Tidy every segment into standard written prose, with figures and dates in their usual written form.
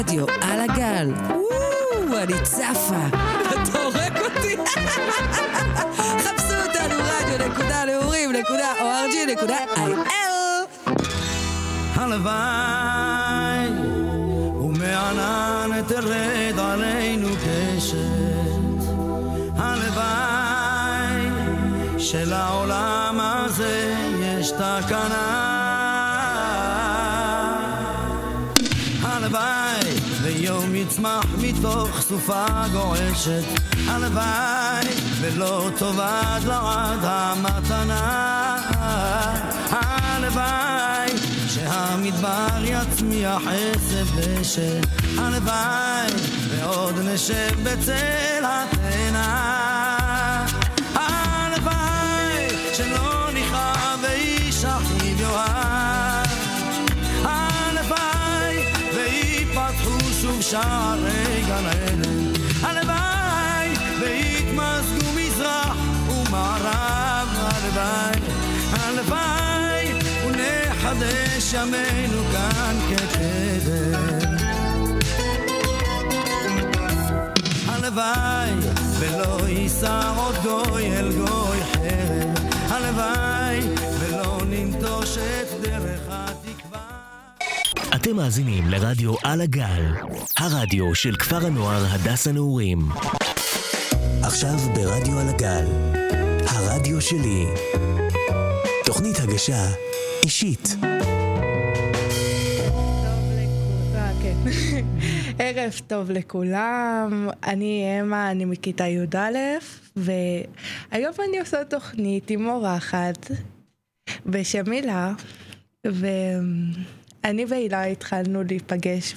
רדיו על הגל. אני צפה. אתה הורג אותי. חפשו אותנו radio.נעורים.org.il. הלוואי ומענן תרד עלינו קשת, הלוואי שלעולם הזה יש תקנה, הלוואי ויום יצמח מתוך סופה גועשת, הלוואי ולא תאבד לעד המתנה, הלוואי שהמדבר יצמיח עשב דשא, הלוואי ועוד נשב בצל התאנה, הלוואי שלא נכאב ואיש אחיו יאהב, הלוואי ויפתחו שוב שערי גן עדן, הלוואי ויתמזגו מזרח ומערב, הלוואי, הלוואי ונחדש ימינו כאן כקדם, הלוואי ולא יישא עוד גוי אל גוי חרב, הלוואי ולא ננטוש את דרך התקווה. אתם מאזינים לרדיו על הגל, הרדיו של כפר הנוער הדס הנעורים. עכשיו ברדיו על הגל, הרדיו שלי. תוכנית הגשה אישית. ערב טוב לכולם, אני אמה, אני מכיתה י"א, והיום אני עושה תוכנית עם אורחת בשם הילה, ואני והילה התחלנו להיפגש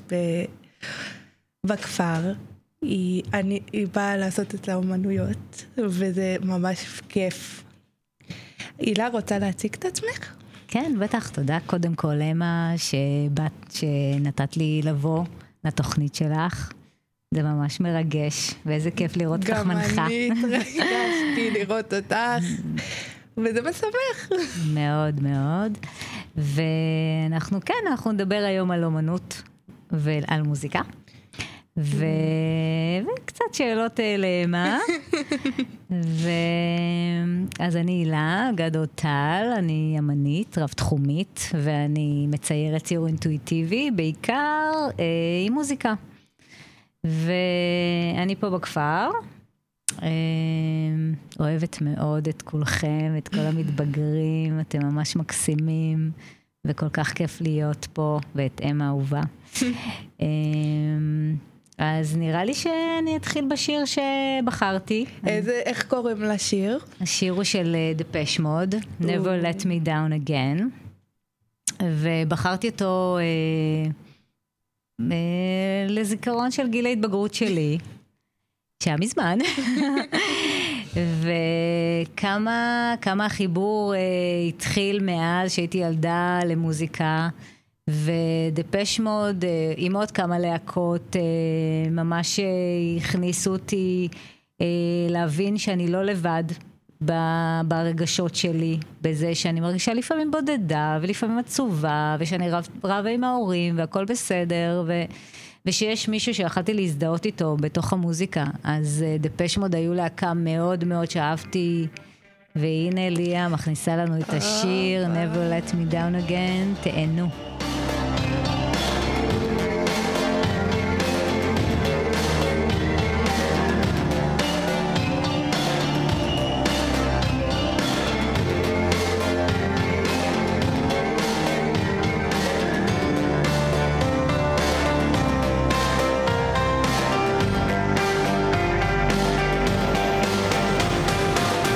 בכפר. היא באה לעשות את האומנויות, וזה ממש כיף. הילה, רוצה להציג את עצמך? כן, בטח, תודה קודם כל אמה שנתת לי לבוא לתוכנית שלך. זה ממש מרגש, ואיזה כיף לראות אותך מנחה. גם אני התרגשתי לראות אותך, וזה משמח. מאוד מאוד. ואנחנו נדבר היום על אומנות ועל מוזיקה. וקצת שאלות אלימה. אז אני הילה גדות טל, אני אמנית, רב תחומית, ואני מציירת ציור אינטואיטיבי, בעיקר עם מוזיקה. ואני פה בכפר, אוהבת מאוד את כולכם, את כל המתבגרים, אתם ממש מקסימים, וכל כך כיף להיות פה, ואת אמה אהובה. אז נראה לי שאני אתחיל בשיר שבחרתי. איך קוראים לשיר? השיר הוא של Depeche Mode, Never Let Me Down Again. ובחרתי אותו לזיכרון של גיל ההתבגרות שלי, שהיה מזמן. וכמה החיבור התחיל מאז שהייתי ילדה למוזיקה, ודפש מוד עם עוד כמה להקות ממש הכניסו אותי להבין שאני לא לבד ברגשות שלי, בזה שאני מרגישה לפעמים בודדה ולפעמים עצובה, ושאני רבה עם ההורים והכל בסדר, ושיש מישהו שיכלתי להזדהות איתו בתוך המוזיקה. אז דפש מוד היו להקה מאוד מאוד שאהבתי, והנה ליה מכניסה לנו את השיר Never Let Me Down Again. תהנו.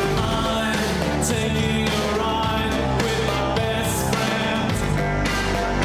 Taking a ride with my best friend.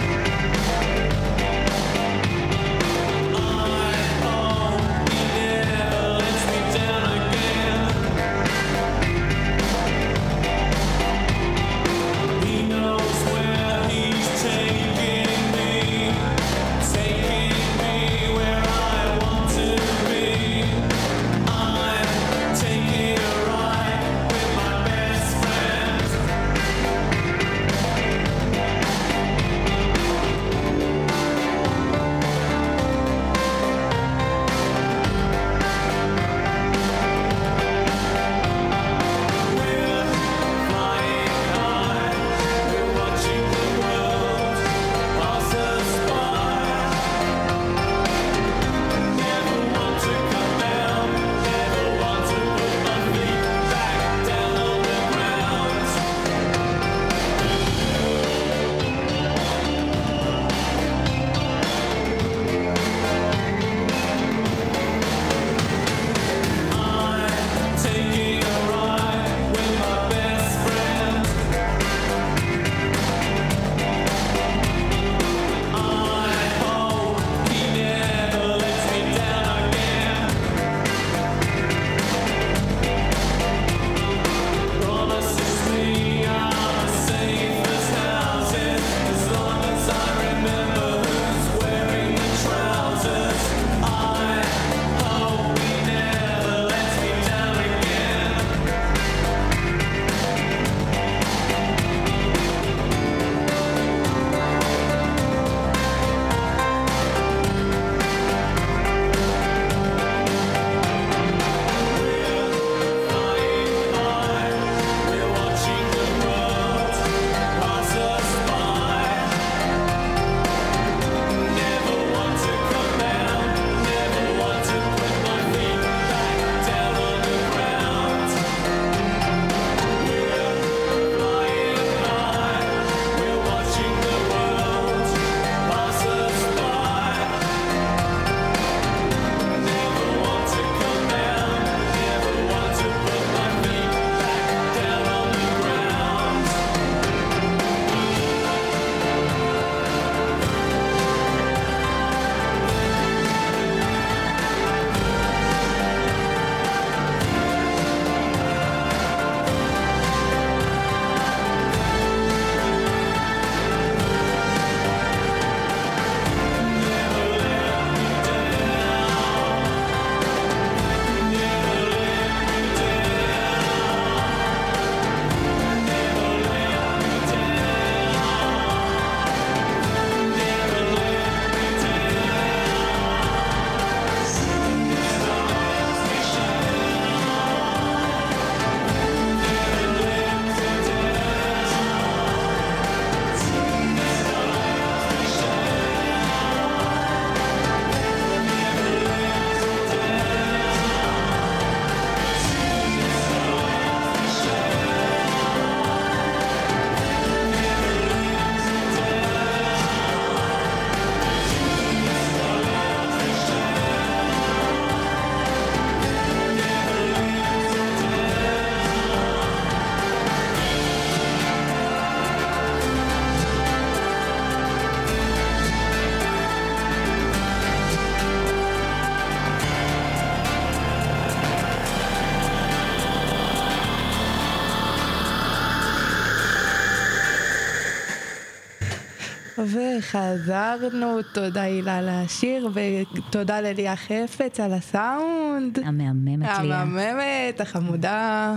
וחזרנו, תודה הילה על השיר, ותודה לליה חפץ על הסאונד. המהממת ליה. המהממת, החמודה.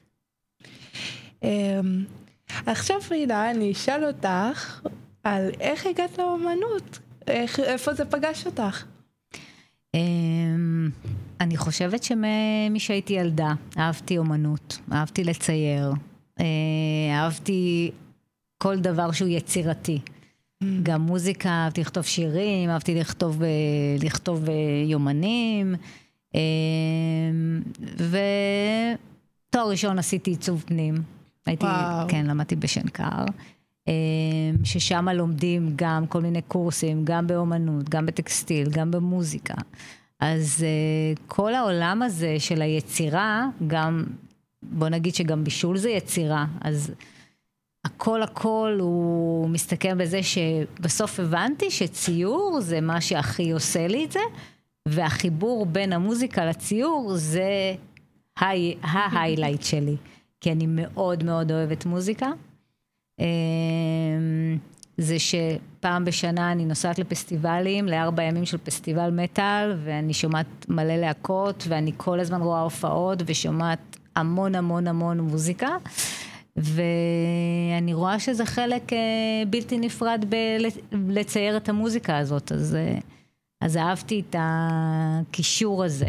עכשיו הילה, אני אשאל אותך על איך הגעת לאומנות, איפה זה פגש אותך? אני חושבת שמי שהייתי ילדה, אהבתי אומנות, אהבתי לצייר, אהבתי כל דבר שהוא יצירתי. גם מוזיקה, אהבתי לכתוב שירים, אהבתי לכתוב יומנים, ותואר ראשון עשיתי עיצוב פנים. כן, למדתי בשנקר, ששם לומדים גם כל מיני קורסים, גם באומנות, גם בטקסטיל, גם במוזיקה. אז כל העולם הזה של היצירה, גם, בוא נגיד שגם בישול זה יצירה, אז הכל הוא מסתכם בזה שבסוף הבנתי שציור זה מה שהכי עושה לי את זה, והחיבור בין המוזיקה לציור זה ההיילייט שלי, כי אני מאוד מאוד אוהבת מוזיקה. זה שפעם בשנה אני נוסעת לפסטיבלים, ל4 ימים של פסטיבל מטל, ואני שומעת מלא להקות, ואני כל הזמן רואה הופעות, ושומעת המון מוזיקה, ואני רואה שזה חלק בלתי נפרד לצייר את המוזיקה הזאת, אז אהבתי את הקישור הזה.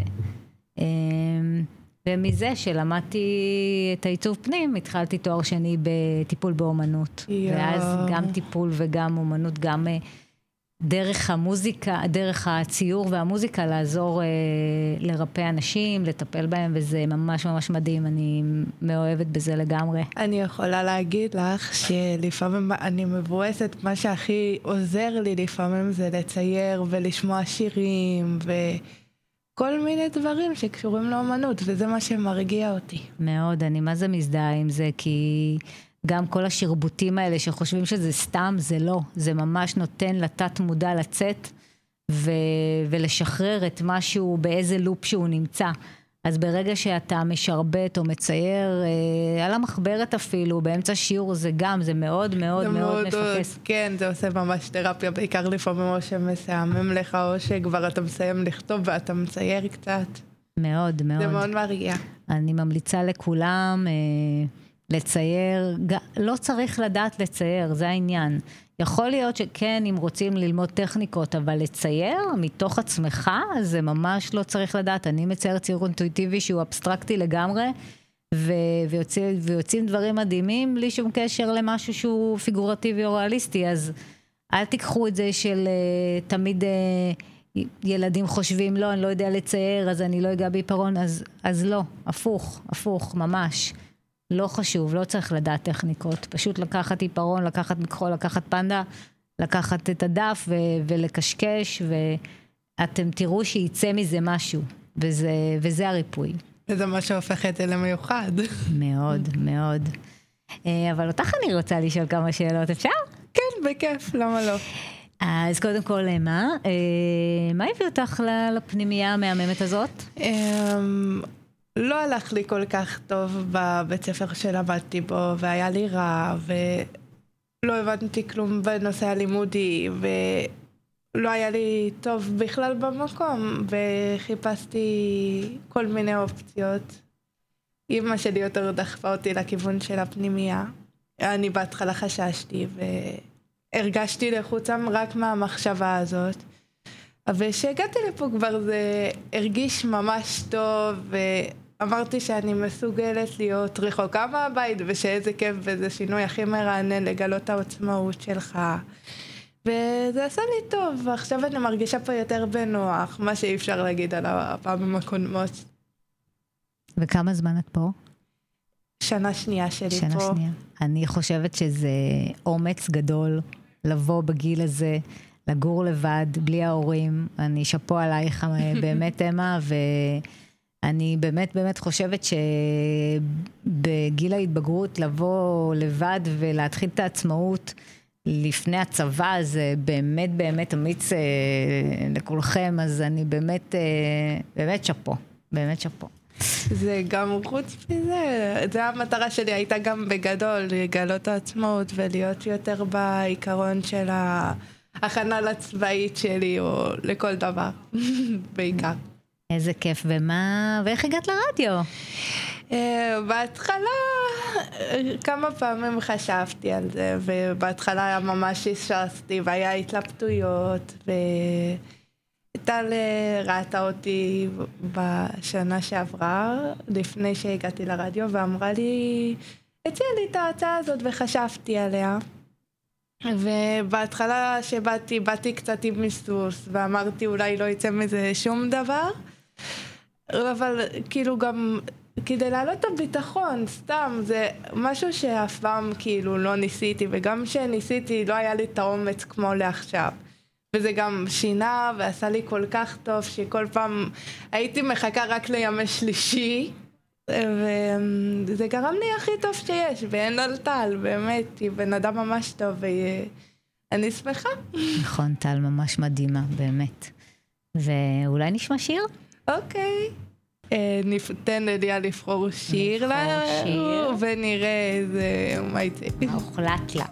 ומזה שלמדתי את העיצוב פנים, התחלתי תואר שני בטיפול באומנות. ואז גם טיפול וגם אומנות, גם דרך המוזיקה, דרך הציור והמוזיקה, לעזור לרפא אנשים, לטפל בהם, וזה ממש מדהים, אני מאוהבת בזה לגמרי. אני יכולה להגיד לך שלפעמים אני מבואסת, מה שהכי עוזר לי לפעמים זה לצייר ולשמוע שירים כל מיני דברים שקשורים לאומנות, וזה מה שמרגיע אותי. מאוד, אני מה זה מזדהה עם זה, כי גם כל השרבוטים האלה שחושבים שזה סתם, זה לא. זה ממש נותן לתת מודע לצאת, ולשחרר את משהו באיזה לופ שהוא נמצא. אז ברגע שאתה משרבט או מצייר, על המחברת אפילו, באמצע שיעור זה גם, זה מאוד מפקס. כן, זה עושה ממש תרפיה, בעיקר לפעמים או שמסיימים לך, או שכבר אתה מסיים לכתוב ואתה מצייר קצת. מאוד. זה מאוד מרגיע. אני ממליצה לכולם לצייר, לא צריך לדעת לצייר, זה העניין. יכול להיות שכן, אם רוצים ללמוד טכניקות, אבל לצייר מתוך עצמך, זה ממש לא צריך לדעת. אני מצייר ציור אינטואיטיבי שהוא אבסטרקטי לגמרי, ויוצאים דברים מדהימים, בלי שום קשר למשהו שהוא פיגורטיבי או ריאליסטי, אז אל תיקחו את זה של תמיד ילדים חושבים, לא, אני לא יודע לצייר, אז אני לא אגע בעיפרון, אז לא, הפוך, ממש. לא חשוב, לא צריך לדעת טכניקות, פשוט לקחת עיפרון, לקחת מכחול, לקחת פנדה, לקחת את הדף ולקשקש, ואתם תראו שיצא מזה משהו, וזה הריפוי. וזה מה שהופך את זה למיוחד. מאוד. אבל אותך אני רוצה לשאול כמה שאלות, אפשר? כן, בכיף, למה לא? אז קודם כל, מה הביא אותך לפנימייה המהממת הזאת? לא הלך לי כל כך טוב בבית ספר שלמדתי בו, והיה לי רע, ולא הבנתי כלום בנושא הלימודי, ולא היה לי טוב בכלל במקום, וחיפשתי כל מיני אופציות. אמא שלי יותר דחפה אותי לכיוון של הפנימייה. אני בהתחלה חששתי, והרגשתי לחוצם רק מהמחשבה הזאת. אבל כשהגעתי לפה כבר זה הרגיש ממש טוב, ואמרתי שאני מסוגלת להיות רחוקה מהבית, ושאיזה כיף וזה שינוי הכי מרענן לגלות העצמאות שלך. וזה עשה לי טוב, ועכשיו אני מרגישה פה יותר בנוח, מה שאי אפשר להגיד על הפעמים הקודמות. וכמה זמן את פה? שנה שנייה שלי פה. שנה שנייה. אני חושבת שזה אומץ גדול לבוא בגיל הזה, לגור לבד, בלי ההורים. אני שפו עלייך באמת, אמה, ואני באמת חושבת שבגיל ההתבגרות לבוא לבד ולהתחיל את העצמאות לפני הצבא, זה באמת אמיץ לכולכם, אז אני באמת שפו, באמת שפו. זה גם חוץ מזה, זה המטרה שלי הייתה גם בגדול, לגלות העצמאות ולהיות יותר בעיקרון של ההכנה לצבאית שלי או לכל דבר, בעיקר. איזה כיף, ואיך הגעת לרדיו? בהתחלה כמה פעמים חשבתי על זה, ובהתחלה ממש הששתי והיה התלבטויות, טל ראתה אותי בשנה שעברה, לפני שהגעתי לרדיו, ואמרה לי, הציעה לי את ההצעה הזאת וחשבתי עליה. ובהתחלה באתי קצת עם מיסוס, ואמרתי אולי לא יצא מזה שום דבר, אבל כאילו גם כדי להעלות את הביטחון, סתם, זה משהו שאף פעם כאילו לא ניסיתי, וגם שניסיתי לא היה לי את האומץ כמו לעכשיו. וזה גם שינה ועשה לי כל כך טוב שכל פעם הייתי מחכה רק לימי שלישי, וזה גרם לי הכי טוב שיש, ואין על טל, באמת, היא בן אדם ממש טוב, ואני שמחה. נכון, טל ממש מדהימה, באמת. ואולי נשמע שיר? אוקיי. ניתן אליה לבחור שיר לנו, ונראה איזה מה יצא. הוחלט לה.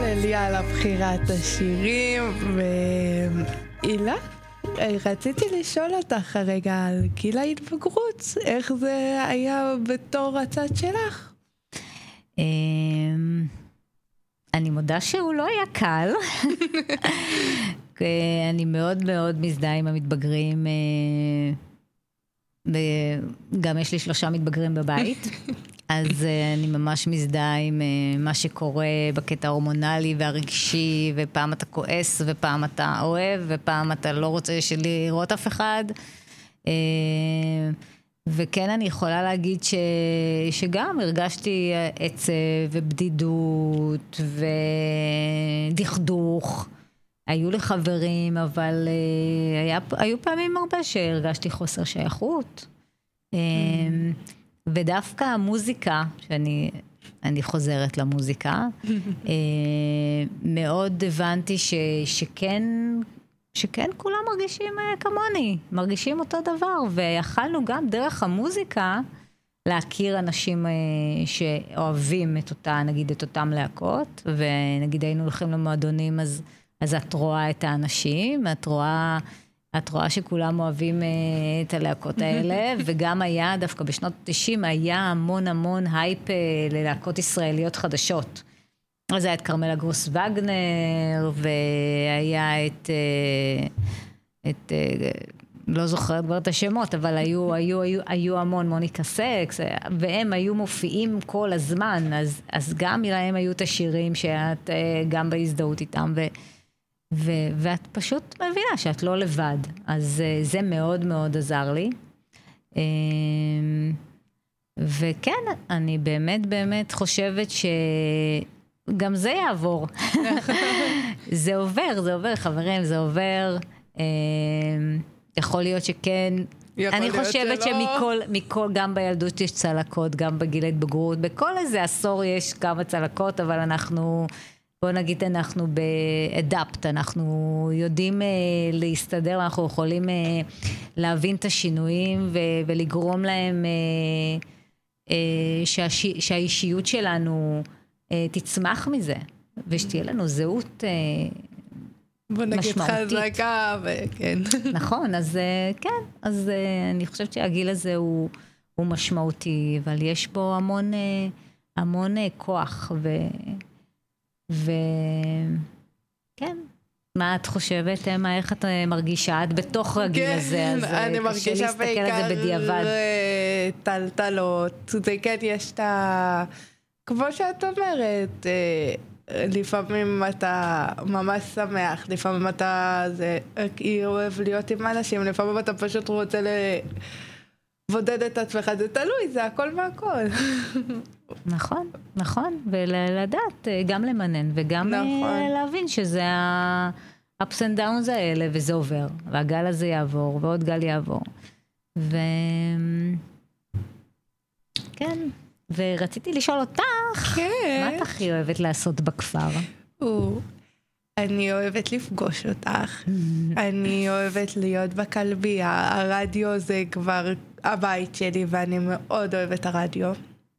לי על הבחירת השירים, ואילה, רציתי לשאול אותך הרגע על גיל ההתבגרות, איך זה היה בתור הצד שלך? אני מודה שהוא לא היה קל. אני מאוד מאוד מזדהה עם המתבגרים, גם יש לי 3 מתבגרים בבית, אז אני ממש מזדהה עם מה שקורה בקטע ההורמונלי והרגשי, ופעם אתה כועס, ופעם אתה אוהב, ופעם אתה לא רוצה לראות אף אחד. וכן, אני יכולה להגיד שגם הרגשתי עצב ובדידות ודכדוך. היו לי חברים, אבל היו פעמים הרבה שהרגשתי חוסר שייכות. ודווקא המוזיקה, שאני חוזרת למוזיקה, מאוד הבנתי שכן כולם מרגישים כמוני, מרגישים אותו דבר, ויכלנו גם דרך המוזיקה להכיר אנשים שאוהבים את אותם להקות, ונגיד היינו הולכים למועדונים, אז את רואה את האנשים, את רואה שכולם אוהבים את הלהקות האלה, וגם היה, דווקא בשנות ה-90, היה המון הייפ ללהקות ישראליות חדשות. אז היה את קרמלה גרוס וגנר, והיה לא זוכרת כבר את השמות, אבל היו המון, מוניקה סקס, והם היו מופיעים כל הזמן, אז גם להם היו את השירים שאת גם בהזדהות איתם, ואת פשוט מבינה שאת לא לבד, אז זה מאוד מאוד עזר לי. וכן, אני באמת חושבת שגם זה יעבור. זה עובר, חברים, זה עובר. יכול להיות שכן. אני חושבת שמכל, גם בילדות יש צלקות, גם בגיל ההתבגרות, בכל איזה עשור יש כמה צלקות, אבל בוא נגיד, אנחנו באדפט, אנחנו יודעים להסתדר, אנחנו יכולים להבין את השינויים ולגרום להם שהאישיות שלנו תצמח מזה, ושתהיה לנו זהות בוא נגיד חזקה, וכן. נכון, אז כן, אז אני חושבת שהגיל הזה הוא משמעותי, אבל יש בו המון כוח וכן, מה את חושבת, מה, איך את מרגישה? את בתוך הגיל הזה, אז אני מרגישה בעיקר טלטלות, זה כן, יש את כמו שאת אומרת, לפעמים אתה ממש שמח, לפעמים אתה אוהב להיות עם אנשים, לפעמים אתה פשוט רוצה לבודד את עצמך, זה תלוי, זה הכל מהכל. נכון, ולדעת גם למנן, וגם להבין שזה ה-ups and downs האלה, וזה עובר, והגל הזה יעבור, ועוד גל יעבור. כן, ורציתי לשאול אותך, מה את הכי אוהבת לעשות בכפר? אני אוהבת לפגוש אותך, אני אוהבת להיות בכלבייה, הרדיו זה כבר הבית שלי, ואני מאוד אוהבת הרדיו.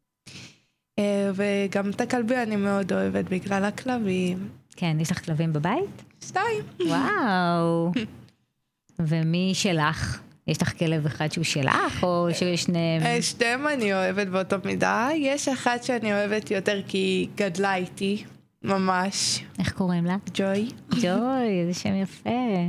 וגם את הכלבייה אני מאוד אוהבת בגלל הכלבים. כן, יש לך כלבים בבית? 2. וואו. ומי שלך? יש לך כלב אחד שהוא שלך, או שיש שניהם? שניהם אני אוהבת באותו מידה. יש אחת שאני אוהבת יותר כי היא גדלה איתי, ממש. איך קוראים לה? ג'וי. ג'וי, איזה שם יפה.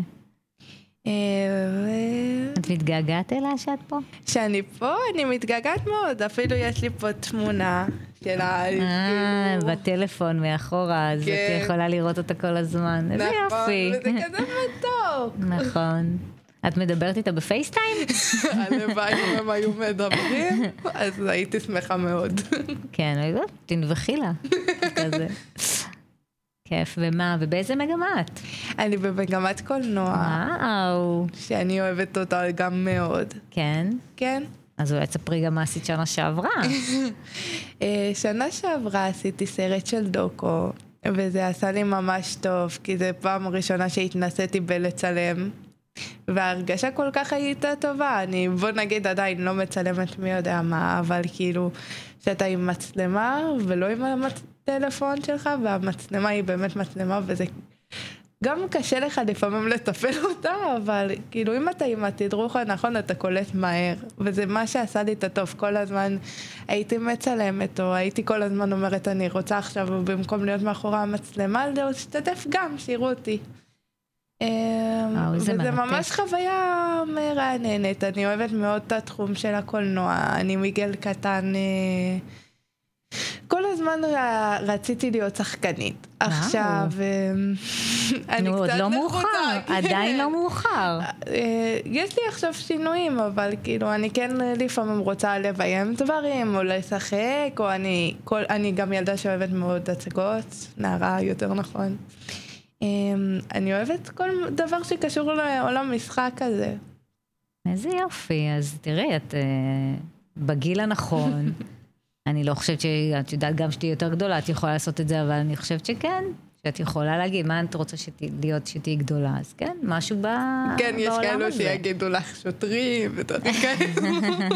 את מתגעגעת אליה שאת פה? שאני פה, אני מתגעגעת מאוד. אפילו יש לי פה תמונה שלה. בטלפון מאחורה, אז את יכולה לראות אותה כל הזמן. איזה יופי. וזה כזה מתוק. נכון. את מדברת איתה בפייסטיים? הלוואי אם הם היו מדברים, אז הייתי שמחה מאוד. כן, תנבחי לה. כזה. כיף, ומה? ובאיזה מגמה את? אני במגמת קולנוע. וואו. שאני אוהבת אותה גם מאוד. כן? כן. אז אולי תספרי גם מה עשית שנה שעברה. שנה שעברה עשיתי סרט של דוקו, וזה עשה לי ממש טוב, כי זה פעם ראשונה שהתנסיתי בלצלם. וההרגשה כל כך הייתה טובה, אני בוא נגיד עדיין לא מצלמת מי יודע מה, אבל כאילו שאתה עם מצלמה ולא עם הטלפון שלך, והמצלמה היא באמת מצלמה, וזה גם קשה לך לפעמים לטפל אותה, אבל כאילו אם אתה עם התדרוך הנכון, אתה קולט מהר, וזה מה שעשה לי את הטוב. כל הזמן הייתי מצלמת, או הייתי כל הזמן אומרת, אני רוצה עכשיו, במקום להיות מאחורי המצלמה, להשתתף גם, שיראו אותי. וזה ממש חוויה מרעננת. אני אוהבת מאוד את התחום של הקולנוע. אני מגיל קטן כל הזמן רציתי להיות שחקנית. עכשיו אני עוד קצת לא מאוחר, עדיין לא מאוחר. יש לי עכשיו שינויים, אבל כאילו אני כן לפעמים רוצה לביים דברים או לשחק, או אני גם ילדה שאוהבת מאוד הצגות, נערה יותר נכון. אני אוהבת כל דבר שקשור לעולם משחק הזה. איזה יופי, אז תראי, את בגיל הנכון. אני לא חושבת שאת יודעת גם שתהי יותר גדולה, את יכולה לעשות את זה, אבל אני חושבת שכן, שאת יכולה להגיד, מה את רוצה להיות שתהי גדולה, אז כן, משהו בעולם הזה. כן, יש כאלו שיגידו לך שוטרים, ותודה כאלו.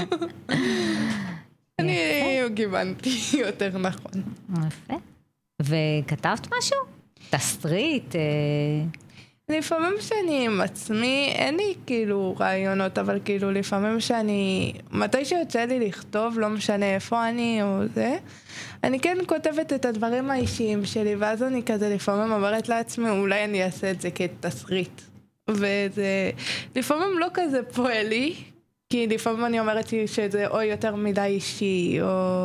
אני גיוונתי יותר נכון. יפה. וכתבת משהו? תסריט? לפעמים שאני עם עצמי, אין לי כאילו רעיונות, אבל כאילו לפעמים שאני, מתי שיוצא לי לכתוב, לא משנה איפה אני או זה, אני כן כותבת את הדברים האישיים שלי, ואז אני כזה לפעמים אומרת לעצמי, אולי אני אעשה את זה כתסריט. וזה לפעמים לא כזה פועל לי, כי לפעמים אני אומרת שזה או יותר מדי אישי,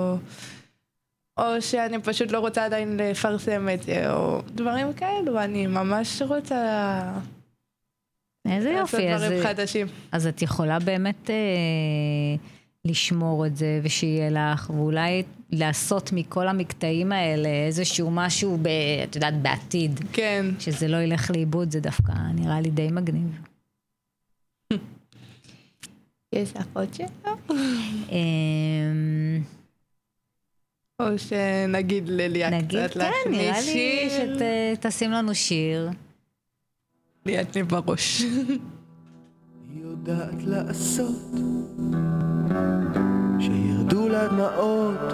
או שאני פשוט לא רוצה עדיין לפרסם את זה, או דברים כאלו, אני ממש רוצה איזה יופי, לעשות דברים חדשים. אז את יכולה באמת לשמור את זה, ושיהיה לך, ואולי לעשות מכל המקטעים האלה איזשהו משהו, את יודעת, בעתיד. כן. שזה לא ילך לאיבוד, זה דווקא נראה לי די מגניב. יש לך עוד שאלה? או שנגיד לליה קצת להכניס שיר. נגיד, כן, נראה לי שתשים לנו שיר. ליאת לי בראש. היא יודעת לעשות שירדו לה דמעות,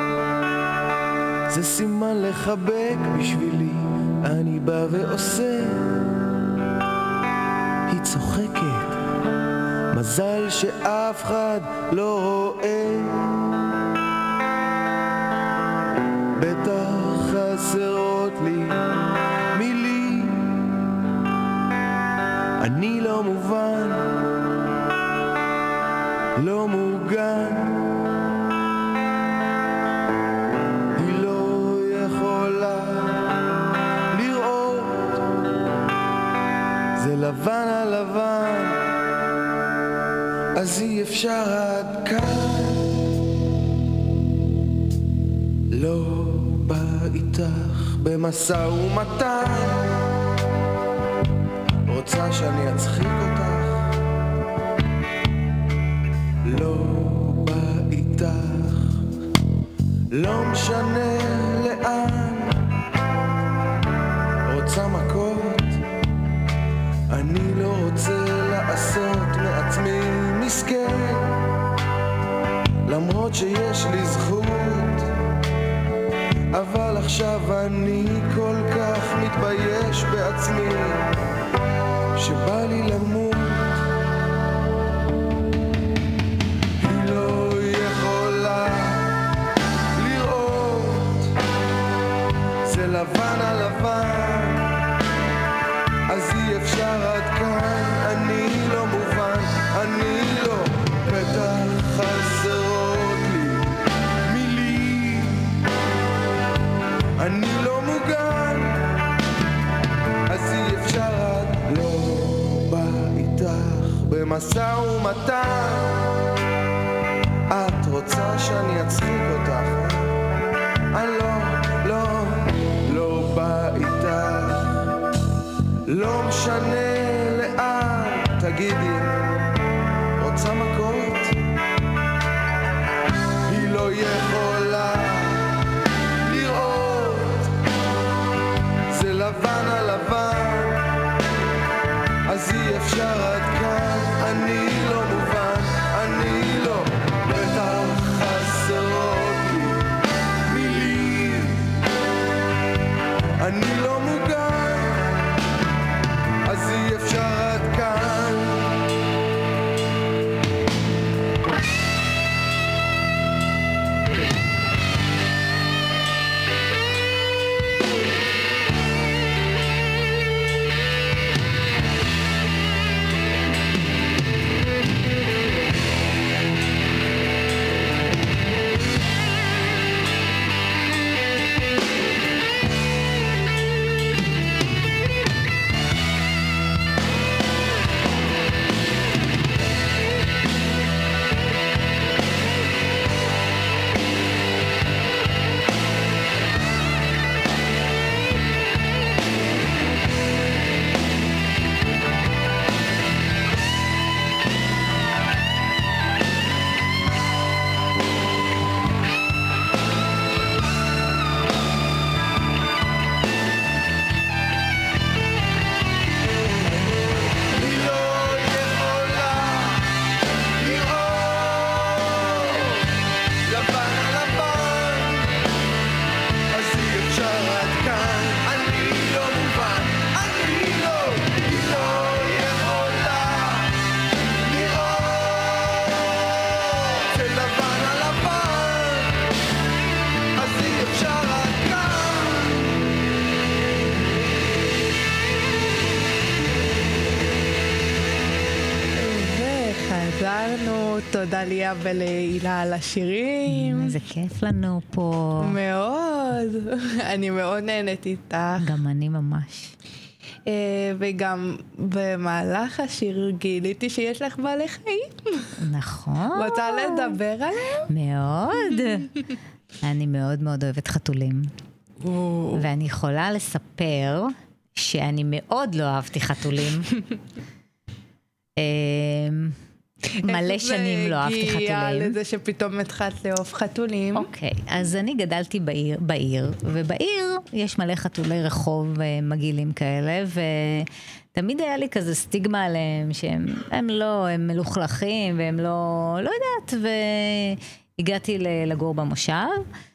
זה סימן לחבק בשבילי, אני בא ועושה. היא צוחקת, מזל שאף אחד לא רואה, בטח חסרות לי מילים, אני לא מובן, לא מוגן, היא לא יכולה לראות, זה לבן על לבן, אז אי אפשר עד כאן, לא בא איתך במשא ומתן, רוצה שאני אצחיק אותך, לא בא איתך, לא משנה לאן, רוצה מכות, אני לא רוצה לעשות מעצמי מסכן, למרות שיש לי זכות, אבל עכשיו אני כל כך מתבייש בעצמי, שבא לי למות. היא לא יכולה לראות, זה לבן על לבן, אז אי אפשר עד כאן, אני לא מובן, אני לא, בטח חסרות לי מילים, אני לא מוגן, אז אי אפשר עד, לא בא איתך במשא ומתן, את רוצה שאני אצחיק אותך, אני לא בא איתך, לא משנה לאן, תגידי, רוצה מכות? היא לא יכולה לראות, זה לבן על לבן, אז אי אפשר עד כאן, אני לא מובן, אני לא, בטח חסרות לי מילים, חזרנו, תודה ליה ולהילה על השירים. איזה כיף לנו פה. מאוד, אני מאוד נהנית איתך. גם אני ממש. וגם במהלך השיר גיליתי שיש לך בעלי חיים. נכון. רוצה לדבר עליהם? מאוד. אני מאוד מאוד אוהבת חתולים. ואני יכולה לספר שאני מאוד לא אהבתי חתולים. מלא שנים לא אהבתי חתולים. איך זה הגיע לזה שפתאום התחלת לאהוב חתולים? אוקיי, אז אני גדלתי בעיר, ובעיר יש מלא חתולי רחוב מגעילים כאלה, ותמיד היה לי כזה סטיגמה עליהם, שהם לא, הם מלוכלכים, והם לא יודעת, והגעתי לגור במושב,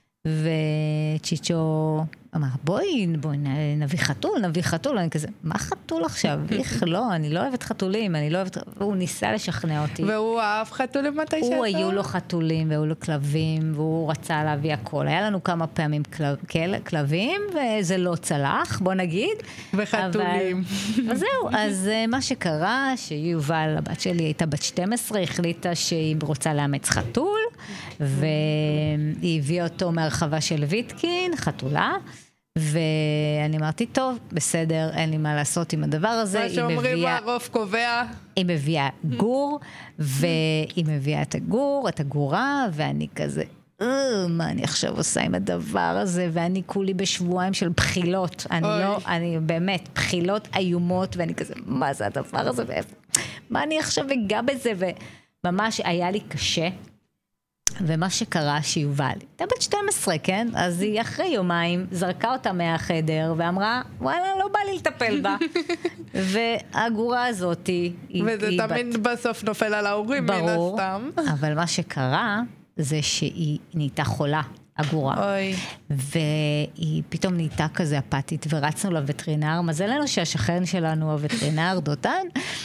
וצ'יצ'ו אמר, בואי נביא חתול, אני כזה, מה חתול עכשיו? איך לא, אני לא אוהבת חתולים, והוא ניסה לשכנע אותי. והוא אהב חתולים מתי שאתה? הוא היו לו חתולים, והיו לו כלבים, והוא רצה להביא הכל. היה לנו כמה פעמים כלבים, וזה לא צלח, בוא נגיד. וחתולים. אז זהו, אז מה שקרה, שיובל, הבת שלי הייתה בת 12, החליטה שהיא רוצה לאמץ חתול, והיא הביאה אותו מהרחבה של ויטקין, חתולה, ואני אמרתי, טוב, בסדר, אין לי מה לעשות עם הדבר הזה. מה שאומרים הרוב קובע. היא מביאה גור, והיא מביאה את הגור, את הגורה, ואני כזה, מה אני עכשיו עושה עם הדבר הזה, ואני כולי בשבועיים של בחילות, אני באמת, בחילות איומות, ואני כזה, מה זה הדבר הזה, מה אני עכשיו אגע בזה, וממש היה לי קשה, ומה שקרה שיובל, הייתה בת 12, כן? אז היא אחרי יומיים זרקה אותה מהחדר ואמרה, וואלה, לא בא לי לטפל בה. והגורה הזאת היא וזה תמיד בסוף נופל על ההורים, מן הסתם. אבל מה שקרה זה שהיא נהייתה חולה, הגורה. אוי. והיא פתאום נהייתה כזה אפתית, ורצנו לווטרינר, מזלנו שהשכן שלנו הווטרינר, דותן,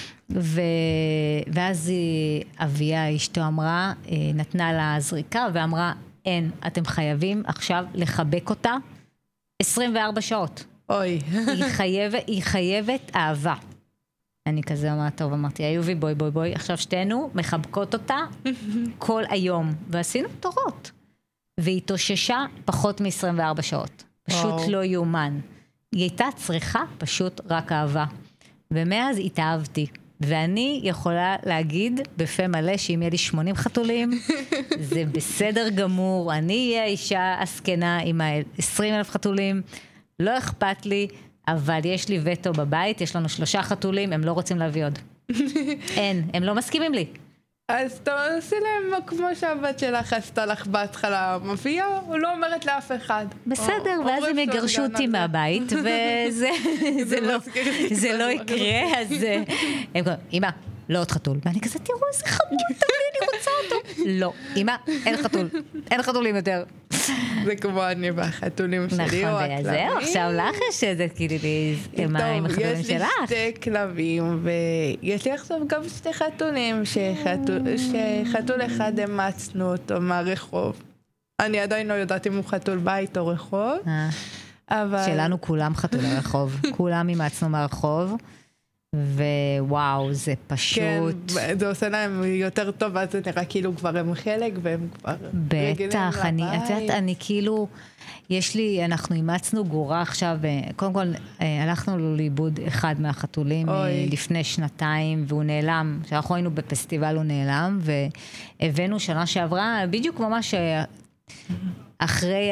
ואז אביה אשתו אמרה, נתנה לה זריקה ואמרה, אין, אתם חייבים עכשיו לחבק אותה 24 שעות. אוי. היא חייבת אהבה. אני כזה אמרת, טוב, אמרתי, איובי, בואי, עכשיו שתינו מחבקות אותה כל היום, ועשינו תורות. והיא תוששה פחות מ-24 שעות. פשוט לא יאומן. היא הייתה צריכה פשוט רק אהבה. ומאז התאהבתי. ואני יכולה להגיד בפה מלא שאם יהיה לי 80 חתולים, זה בסדר גמור, אני אהיה אישה עסקנה עם 20,000 חתולים, לא אכפת לי, אבל יש לי וטו בבית, יש לנו 3 חתולים, הם לא רוצים להביא עוד. אין, הם לא מסכימים לי. אז תעשי להם כמו שהבת שלך עשתה לך בהתחלה, מביאה, הוא לא אומרת לאף אחד. בסדר, ואז הם יגרשו אותי מהבית, וזה לא יקרה, אז הם קוראים, אמא, לא עוד חתול. ואני כזה, תראו איזה חמוד, אני רוצה אותו. לא, אמא, אין חתולים יותר. זה כמו אני והחתולים שלי, או הכלבים. נכון, זהו, עכשיו לך יש איזה, כאילו, מה עם החתולים שלך? יש לי 2 כלבים, ויש לי עכשיו גם 2 חתולים, שחתול אחד אמצנו אותו מהרחוב. אני עדיין לא יודעת אם הוא חתול בית או רחוב. שלנו כולם חתולי רחוב, כולם אימצנו מהרחוב. ווואו, זה פשוט... כן, זה עושה להם יותר טוב, אז זה נראה כאילו כבר הם חלק, והם כבר רגילים לבית. בטח, אני כאילו, אנחנו אימצנו גורה עכשיו, קודם כל, הלכנו לאיבוד אחד מהחתולים לפני 2 והוא נעלם, כשאנחנו היינו בפסטיבל הוא נעלם, והבאנו שנה שעברה, בדיוק ממש אחרי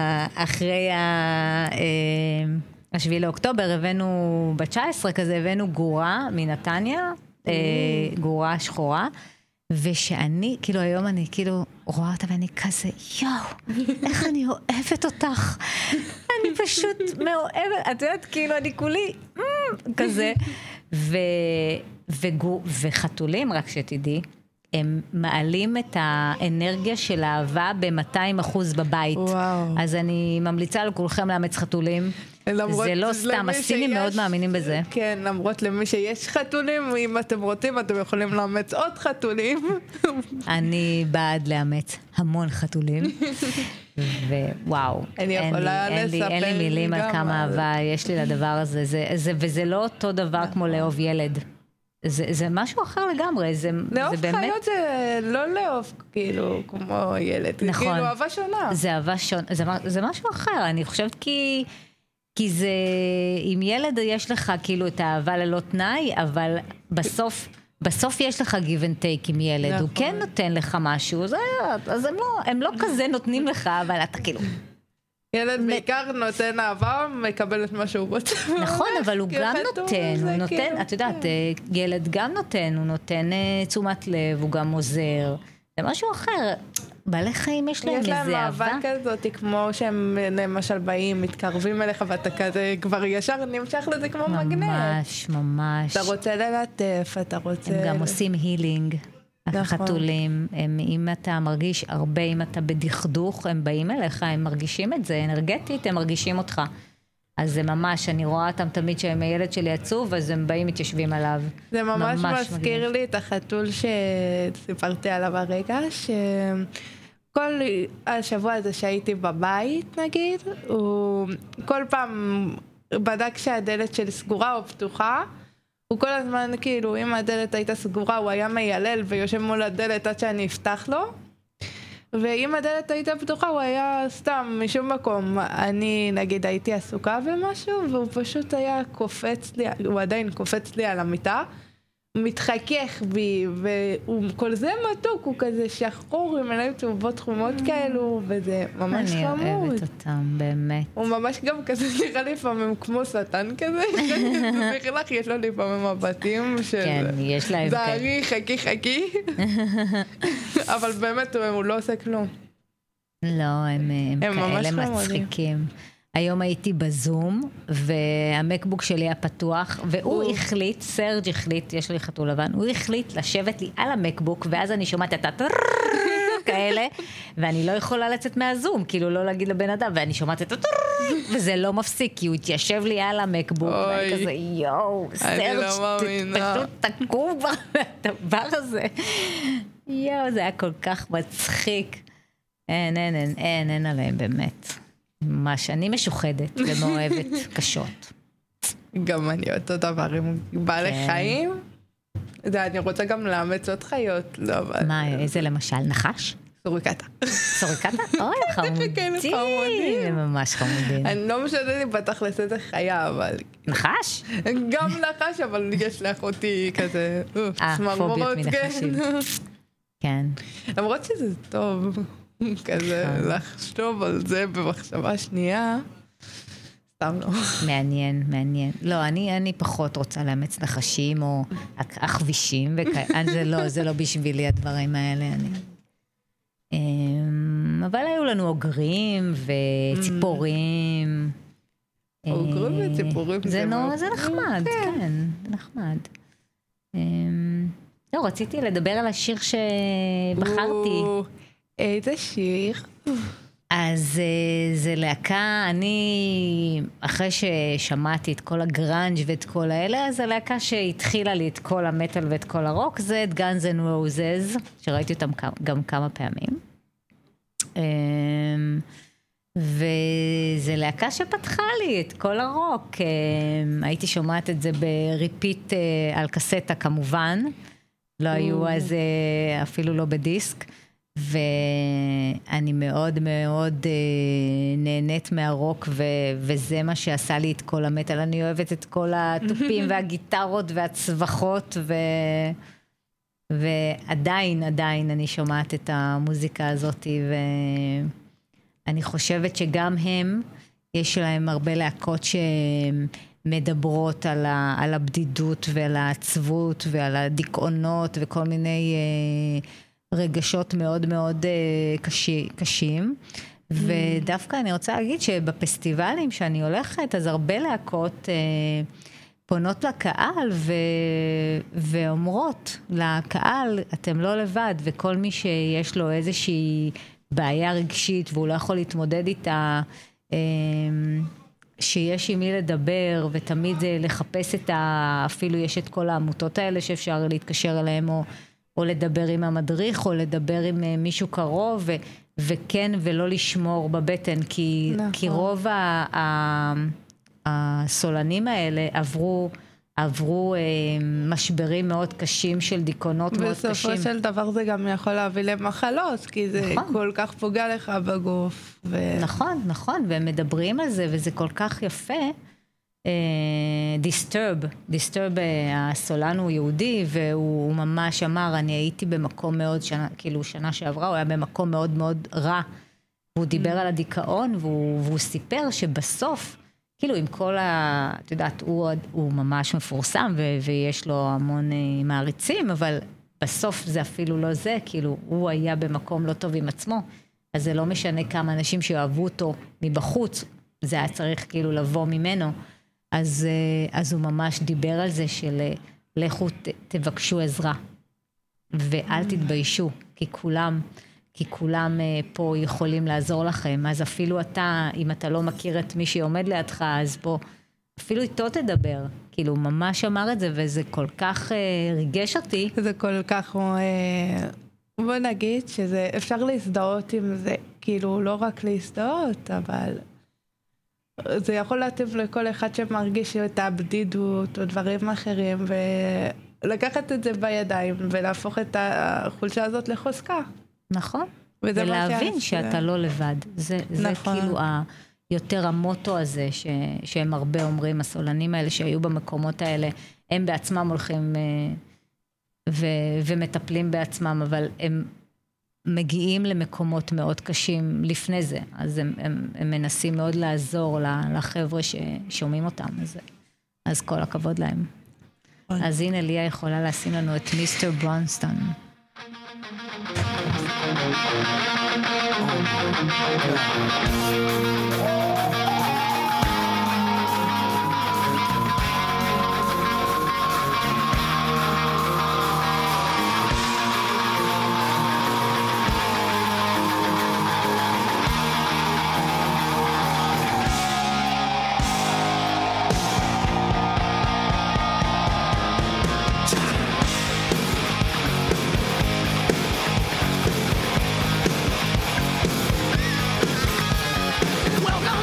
השביעי לאוקטובר, הבאנו ב-19 כזה, הבאנו גורה מנתניה, גורה שחורה, ושאני, כאילו היום אני כאילו רואה אותה ואני כזה, יואו, איך אני אוהבת אותך. אני פשוט מאוהבת, את יודעת, כאילו אני כולי, כזה. וחתולים, רק שתדעי, הם מעלים את האנרגיה של האהבה ב-200% בבית. וואו. אז אני ממליצה לכולכם לאמץ חתולים. זה לא סתם, הסינים מאוד מאמינים בזה. כן, למרות למי שיש חתולים, אם אתם רוצים, אתם יכולים לאמץ עוד חתולים. אני בעד לאמץ המון חתולים. ווואו, אין לי מילים על כמה אהבה יש לי לדבר הזה. וזה לא אותו דבר כמו לאהוב ילד. זה משהו אחר לגמרי, זה לאהוב באמת... חיות זה לא לאהוב כאילו כמו ילד, נכון. כאילו אהבה שונה. זה אהבה שונה, זה משהו אחר, אני חושבת כי זה, עם ילד יש לך כאילו את האהבה ללא תנאי, אבל בסוף יש לך give and take עם ילד, נכון. הוא כן נותן לך משהו, אז הם לא כזה נותנים לך, אבל אתה כאילו... ילד בעיקר נותן אהבה, מקבל את מה שהוא רוצה. נכון, אבל הוא גם נותן, את יודעת, ילד גם נותן, הוא נותן תשומת לב, הוא גם עוזר, זה משהו אחר. בעלי חיים יש להם איזה אהבה. יש להם אהבה כזאת, כמו שהם למשל באים, מתקרבים אליך, ואתה כזה כבר ישר נמשך לזה כמו מגנט. ממש, ממש. אתה רוצה ללטף, אתה רוצה... הם גם עושים הילינג. החתולים, אם אתה מרגיש הרבה, אם אתה בדכדוך, הם באים אליך, הם מרגישים את זה, אנרגטית, הם מרגישים אותך. אז זה ממש, אני רואה אותם תמיד שהם הילד שלי עצוב, אז הם באים, מתיישבים עליו. זה ממש מזכיר לי את החתול שסיפרתי עליו הרגע, שכל השבוע הזה שהייתי בבית, נגיד, הוא כל פעם בדק שהדלת שלי סגורה או פתוחה, הוא כל הזמן, כאילו, אם הדלת הייתה סגורה, הוא היה מיילל ויושב מול הדלת עד שאני אפתח לו. ואם הדלת הייתה פתוחה, הוא היה סתם משום מקום. אני, נגיד, הייתי עסוקה במשהו, והוא פשוט היה קופץ לי, הוא עדיין קופץ לי על המיטה, מתחכך בי, והוא כל זה מתוק, הוא כזה שחור עם עיניים צהובות חומות כאלו, וזה ממש חמוד. אני אוהבת אותם, באמת. הוא ממש גם כזה נראה לפעמים כמו שטן כזה, בכלל יש לו לפעמים מבטים של... כן, יש להם כאלה. זערי, חכי. אבל באמת הוא לא עושה כלום. לא, הם כאלה מצחיקים. היום הייתי בזום, והמקבוק שלי היה פתוח, והוא החליט, סרג' החליט, יש לי חתול לבן, הוא החליט לשבת לי על המקבוק, ואז אני שומעת את כאלה, ואני לא יכולה לצאת מהזום, כאילו לא להגיד לבן אדם, ואני שומעת את וזה לא מפסיק, כי הוא התיישב לי על המקבוק, ואני כזה, יואו, סרג', פשוט תקום כבר מהדבר הזה. יואו, זה היה כל כך מצחיק. אין עליהם באמת. ממש, אני משוחדת ומאוהבת קשות. גם אני אותו דבר עם בעלי חיים. אני רוצה גם לאמץ עוד חיות. מה, איזה למשל? נחש? סוריקטה. סוריקטה? אוי, חמודים. הם ממש חמודים. אני לא משנה לי בתכלס איזה חיה, אבל... נחש? גם נחש, אבל יש לך אותי כזה... פוביות מנחשים. כן. למרות שזה טוב. כזה לחשוב על זה במחשבה שנייה, סתם לא. מעניין. לא, אני פחות רוצה לאמץ נחשים או הכבישים, זה לא בשבילי הדברים האלה. אבל היו לנו אוגרים וציפורים. אוגרים וציפורים זה נחמד, כן, נחמד. לא, רציתי לדבר על השיר שבחרתי. איזה שיר? אז זה להקה, אני אחרי ששמעתי את כל הגרנג' ואת כל האלה, אז הלהקה שהתחילה לי את כל המטל ואת כל הרוק, זה את Guns N' Roses, שראיתי אותם גם כמה פעמים. וזה להקה שפתחה לי את כל הרוק. הייתי שומעת את זה בריפיט על קסטה כמובן, לא היו אז אפילו לא בדיסק. ואני מאוד מאוד נהנית מהרוק, וזה מה שעשה לי את כל המטל. אני אוהבת את כל הטופים והגיטרות והצווחות, ועדיין אני שומעת את המוזיקה הזאת, ואני חושבת שגם הם, יש להם הרבה להקות שמדברות על הבדידות ועל העצבות ועל הדיכאונות וכל מיני... רגשות מאוד מאוד קשים, ודווקא אני רוצה להגיד שבפסטיבלים שאני הולכת, אז הרבה להקות פונות לקהל ואומרות לקהל, אתם לא לבד, וכל מי שיש לו איזושהי בעיה רגשית והוא לא יכול להתמודד איתה, שיש עם מי לדבר, ותמיד לחפש אפילו יש את כל העמותות האלה שאפשר להתקשר אליהם, או לדבר עם המדריך, או לדבר עם מישהו קרוב, וכן, ולא לשמור בבטן, כי רוב הסולנים האלה עברו משברים מאוד קשים של דיכאונות מאוד קשים. בסופו של דבר זה גם יכול להביא למחלות, כי זה כל כך פוגע לך בגוף. נכון, נכון, והם מדברים על זה, וזה כל כך יפה. דיסטרב, הסולן הוא יהודי, והוא ממש אמר, אני הייתי במקום מאוד, כאילו שנה שעברה, הוא היה במקום מאוד מאוד רע. והוא דיבר על הדיכאון, והוא סיפר שבסוף, כאילו עם כל את יודעת, הוא ממש מפורסם, ויש לו המון מעריצים, אבל בסוף זה אפילו לא זה, כאילו הוא היה במקום לא טוב עם עצמו, אז זה לא משנה כמה אנשים שאוהבו אותו מבחוץ, זה היה צריך כאילו לבוא ממנו, אז הוא ממש דיבר על זה של לכו תבקשו עזרה, ואל תתביישו, כי כולם פה יכולים לעזור לכם, אז אפילו אתה, אם אתה לא מכיר את מי שעומד לידך, אז בוא, אפילו איתו תדבר, כאילו ממש אמר את זה, וזה כל כך ריגש אותי. זה כל כך, בוא נגיד שזה, אפשר להזדהות עם זה, כאילו לא רק להזדהות, אבל זה יכול להתאים לכל אחד שמרגיש את הבדידות או דברים אחרים, ולקחת את זה בידיים, ולהפוך את החולשה הזאת לחוזקה. נכון, ולהבין שאתה לא לבד. זה כאילו יותר המוטו הזה שהם הרבה אומרים, הסולנים האלה שהיו במקומות האלה, הם בעצמם הולכים ומטפלים בעצמם, אבל הם מגיעים למקומות מאוד קשים לפני זה, אז הם מנסים מאוד לעזור לחבר'ה ששומעים אותם, אז כל הכבוד להם. אז הנה ליה יכולה לשים לנו את מיסטר ברונסטון. Welcome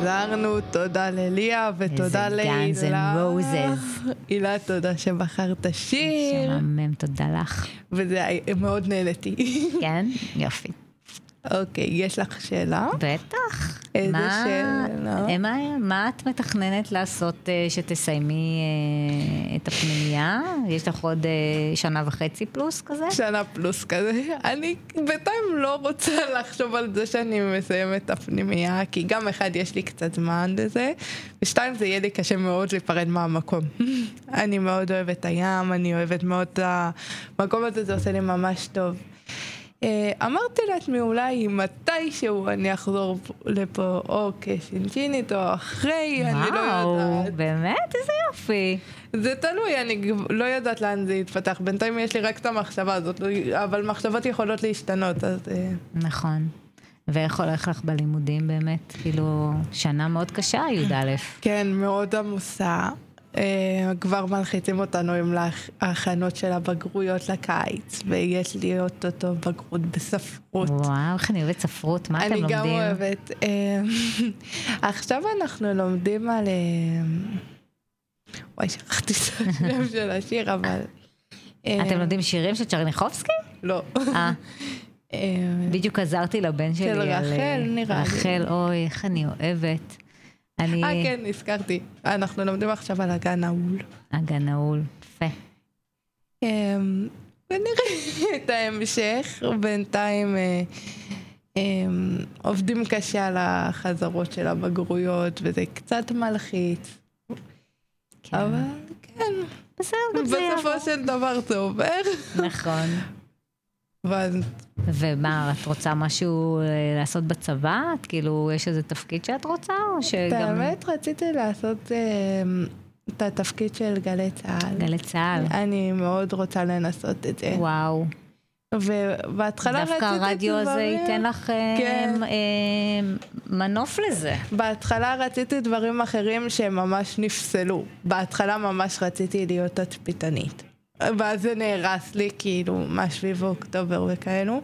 חזרנו, תודה לליה ותודה Guns להילה. N' Roses. הילה, תודה שבחרת שיר. שממם, תודה לך. וזה מאוד נהניתי. כן? יופי. אוקיי, יש לך שאלה? בטח. איזה מה- שאלה? מה את מתכננת לעשות שתסיימי את הפנימייה? יש לך עוד שנה וחצי פלוס כזה? שנה פלוס כזה. אני בינתיים לא רוצה לחשוב על זה שאני מסיימת את הפנימייה, כי גם אחד, יש לי קצת זמן לזה, ושתיים, זה יהיה לי קשה מאוד להיפרד מהמקום. אני מאוד אוהבת את הים, אני אוהבת מאוד את המקום הזה, זה עושה לי ממש טוב. אמרתי לעצמי אולי מתישהו אני אחזור לפה או כשינשינית או אחרי, אני לא וואו, יודעת. באמת? איזה יופי. זה תלוי, אני לא יודעת לאן זה יתפתח. בינתיים יש לי רק את המחשבה הזאת, אבל מחשבות יכולות להשתנות, אז... נכון. ואיך הולך לך בלימודים באמת? כאילו, שנה מאוד קשה, י"א. כן, מאוד עמוסה. כבר מלחיצים אותנו עם ההכנות של הבגרויות לקיץ, ויש לי אותו בגרות בספרות. וואו, איך אני אוהבת ספרות, מה אתם אני לומדים? גם אוהבת. עכשיו אנחנו לומדים על... וואי, שכחתי את השם של השיר, אבל... אתם לומדים שירים של צ'רניחובסקי? לא. בדיוק עזרתי לבן שלי. של על- רחל, נראה לי. רחל, אוי, איך אני אוהבת. אני... כן, נזכרתי. אנחנו לומדים עכשיו על הגן נעול. הגן נעול, יפה. ונראה את ההמשך. בינתיים עובדים קשה על החזרות של הבגרויות, וזה קצת מלחיץ. כן. אבל כן, בסדר, גם זה בסופו יעבור. של דבר זה עובר. נכון. ואז ומה, את רוצה משהו לעשות בצבא? את כאילו, יש איזה תפקיד שאת רוצה? או שגם... באמת רציתי לעשות את התפקיד של גלי צהל. גלי צהל. אני מאוד רוצה לנסות את זה. וואו. ובהתחלה רציתי דווקא הרדיו הזה דברים- ייתן לך כן. מנוף לזה. בהתחלה רציתי דברים אחרים שהם ממש נפסלו. בהתחלה ממש רציתי להיות תצפיתנית. ואז זה נהרס לי, כאילו, מהשביב אוקטובר וכאלו.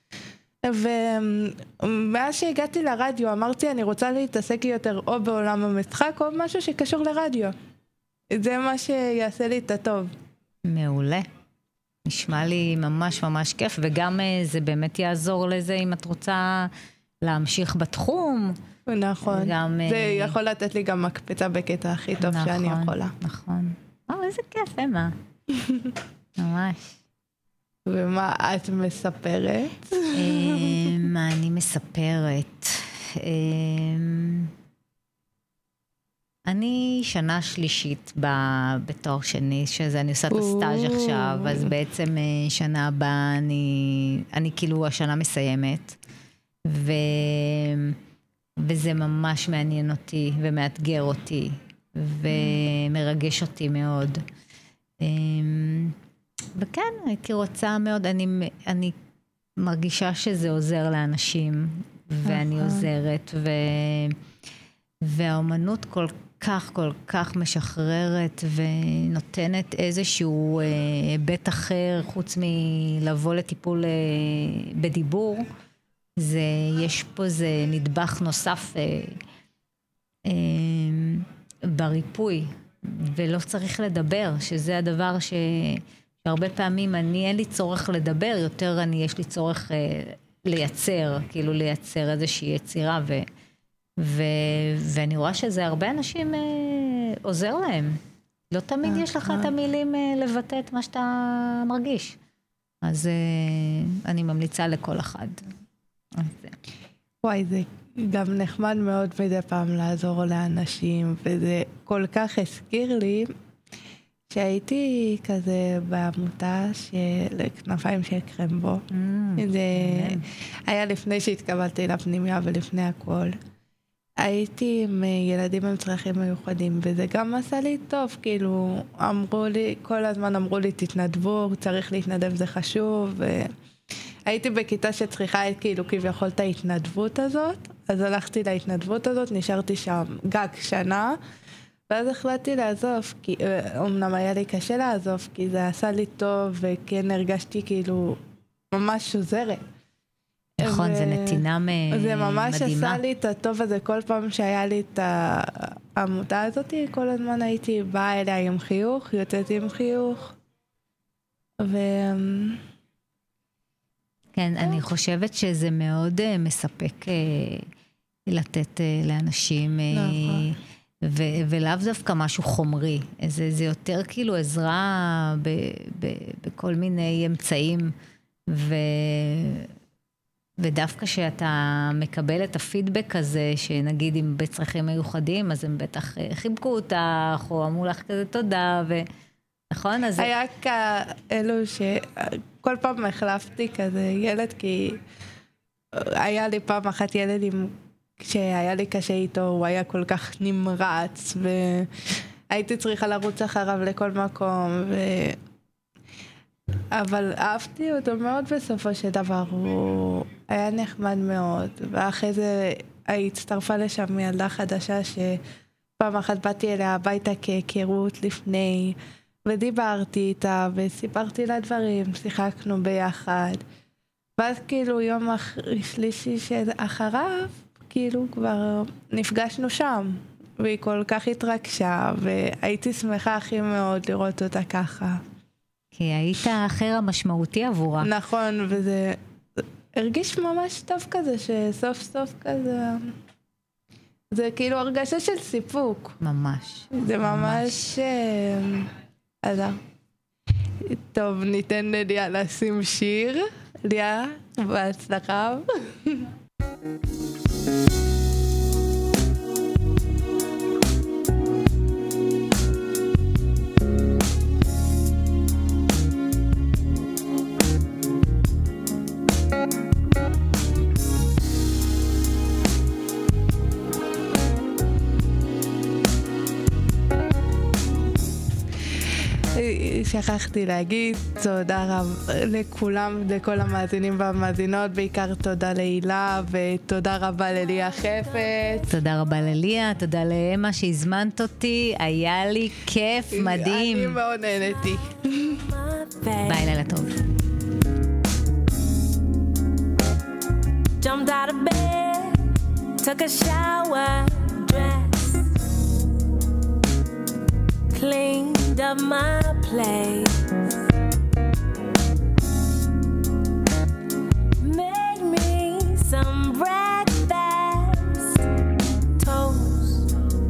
ומאז שהגעתי לרדיו, אמרתי, אני רוצה להתעסק יותר או בעולם המשחק, או משהו שקשור לרדיו. זה מה שיעשה לי את הטוב. מעולה. נשמע לי ממש ממש כיף, וגם זה באמת יעזור לזה אם את רוצה להמשיך בתחום. נכון. גם, זה יכול לתת לי גם מקפצה בקטע הכי טוב שאני יכולה. נכון. איזה כיף, אמה. ממש. ומה את מספרת? מה אני מספרת? אני שנה שלישית בתואר שני, שזה אני עושה את הסטאז' עכשיו, אז בעצם שנה הבאה אני כאילו השנה מסיימת, וזה ממש מעניין אותי ומאתגר אותי ומרגש אותי מאוד. וכן, הייתי רוצה מאוד, אני מרגישה שזה עוזר לאנשים, ואני עוזרת, והאומנות כל כך משחררת, ונותנת איזשהו היבט אחר, חוץ מלבוא לטיפול בדיבור, יש פה זה נדבך נוסף בריפוי, ולא צריך לדבר, שזה הדבר שהרבה פעמים אין לי צורך לדבר, יותר יש לי צורך לייצר, כאילו לייצר איזושהי יצירה, ואני רואה שזה הרבה אנשים עוזר להם. לא תמיד יש לך את המילים לבטא את מה שאתה מרגיש. אז אני ממליצה לכל אחד. וואי, זה גם נחמד מאוד מדי פעם לעזור לאנשים, וזה כל כך הזכיר לי שהייתי כזה בעמותה של כנפיים של קרמבו. זה היה לפני שהתקבלתי לפנימיה ולפני הכל. הייתי עם ילדים עם צרכים מיוחדים, וזה גם עשה לי טוב, כאילו, כל הזמן אמרו לי, תתנדבו, צריך להתנדב, זה חשוב, הייתי בכיתה שצריכה כאילו כביכול את ההתנדבות הזאת, אז הלכתי להתנדבות הזאת, נשארתי שם גג שנה, ואז החלטתי לעזוב, כי אמנם היה לי קשה לעזוב, כי זה עשה לי טוב, וכן הרגשתי כאילו ממש עוזרת. נכון, זה נתינה מדהימה. זה ממש עשה לי את הטוב הזה, כל פעם שהיה לי את העמותה הזאת, כל הזמן הייתי באה אליה עם חיוך, יוצאת עם חיוך. כן, אני חושבת שזה מאוד מספק לתת לאנשים, ולאו דווקא משהו חומרי. זה יותר כאילו עזרה בכל מיני אמצעים, ודווקא שאתה מקבל את הפידבק הזה, שנגיד אם בצרכים מיוחדים, אז הם בטח חיבקו אותך, או אמרו לך כזה תודה, נכון? אז היה כאלו שכל פעם החלפתי כזה ילד, כי היה לי פעם אחת ילד שהיה לי קשה איתו, הוא היה כל כך נמרץ, והייתי צריכה לרוץ אחריו לכל מקום, אבל אהבתי אותו מאוד בסופו של דבר, הוא היה נחמד מאוד, ואחרי זה הצטרפה לשם ילדה חדשה, שפעם אחת באתי אליה הביתה כהיכרות לפני, ודיברתי איתה, וסיפרתי לה דברים, שיחקנו ביחד, ואז כאילו יום שלישי שאחריו, כאילו כבר נפגשנו שם, והיא כל כך התרגשה, והייתי שמחה הכי מאוד לראות אותה ככה. כי היית האחר המשמעותי עבורה. נכון, וזה הרגיש ממש טוב כזה, שסוף סוף כזה, זה כאילו הרגשה של סיפוק. ממש. זה ממש עזר. טוב, ניתן לליה לשים שיר. ליה, בהצלחה. שכחתי להגיד תודה רבה לכולם, לכל המאזינים והמאזינות, בעיקר תודה להילה ותודה רבה לליה חפץ. תודה רבה לליה, תודה לאמה שהזמנת אותי, היה לי כיף מדהים. אני מאוד נהניתי. ביי, לילה טוב. Jumped out of bed, took a shower, dressed, cleaned up my place, made me some breakfast, toast,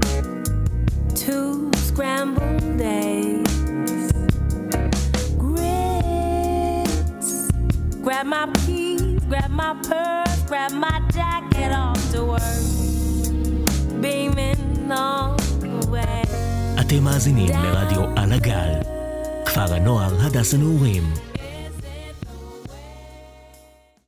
2 scrambled eggs, grits, grab my keys, grab my purse, grab my jacket off to work, beaming all the way. אתם מאזינים לרדיו על הגל, כפר הנוער הדס הנעורים.